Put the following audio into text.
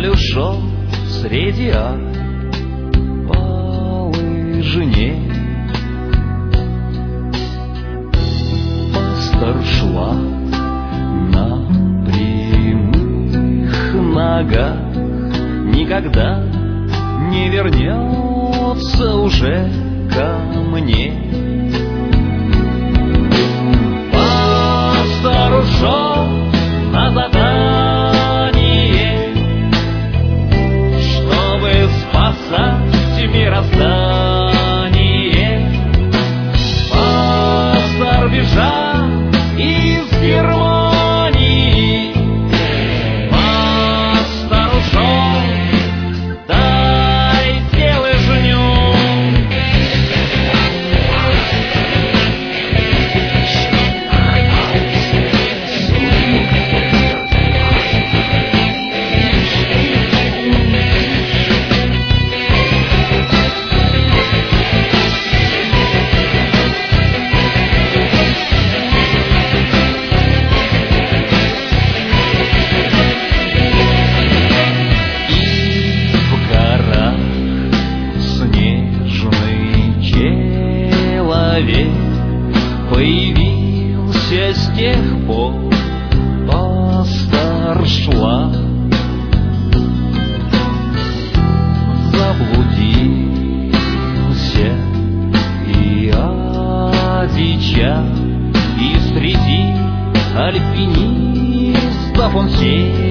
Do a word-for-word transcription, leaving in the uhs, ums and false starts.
Вдаль ушел среди Альп по лыжине. Пастор шла на прямых ногах, никогда не вернется уже ко мне. Пастор ушел на задание, чтобы спасать мироздание. Пастор бежал из Германии. Пастор ушел, дайте лыжню. Появился с тех пор, пастор шла, заблудился и одичал, и среди альпинистов он сел.